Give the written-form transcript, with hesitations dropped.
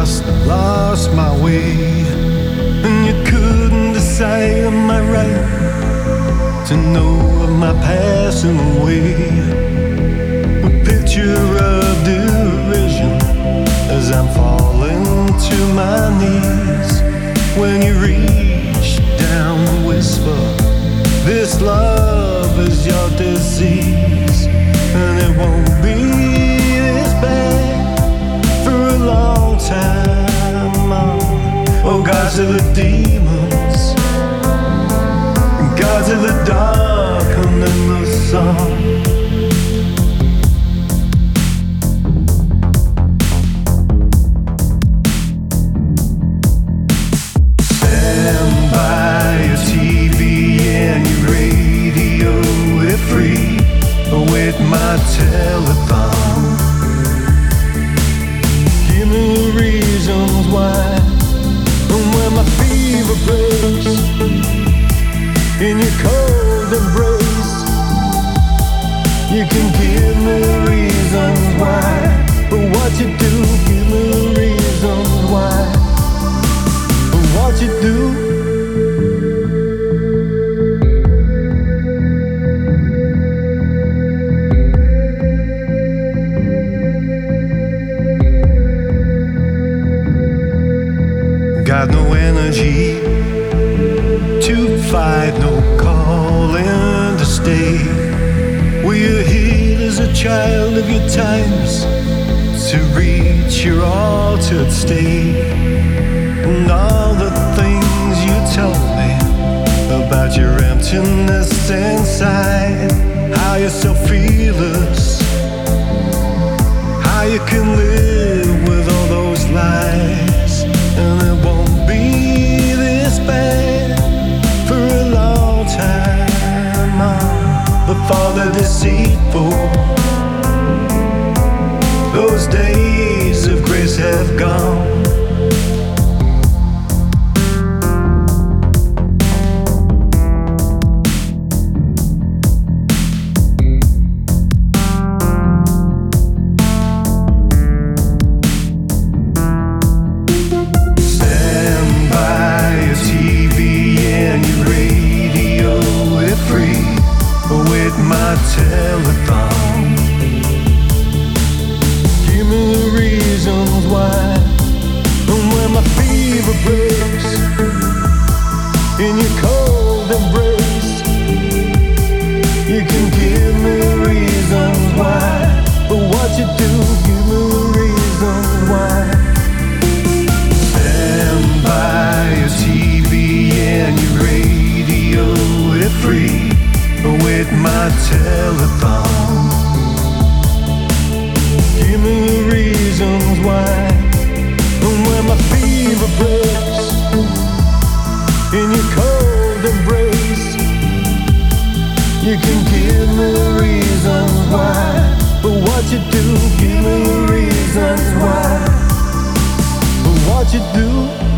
just lost my way, and you couldn't decide, am I right to know of my passing away? A picture of derision as I'm falling to my knees, when you reach down and whisper, this love is your disease, and it won't be this bad for a long time. Oh, gods of the demons, gods of the dark and in the sun. Stand by your TV and your radio, if free, with my telephone. Give me the reasons why, and when my fever breaks in your cold embrace, you can give me the reasons why. But what you do, give me the reasons why. But what you do. Got no energy to fight, no calling to stay. Were you here as a child of your times to reach your altered state? And all the things you told me about your emptiness inside, how you're so fearless, how you can live with all those lies. And it won't be this bad for a long time. Before the deceitful, those days of grace have gone. My telephone. Give me the reasons why, and when my fever breaks in your cold embrace, you can give me the reasons why. But what you do, give me the reasons why. Stand by your TV and your radio, if free, with my telephone. Give me the reasons why, and when my fever breaks in your cold embrace, you can give me the reasons why. But what you do, give me the reasons why. But what you do.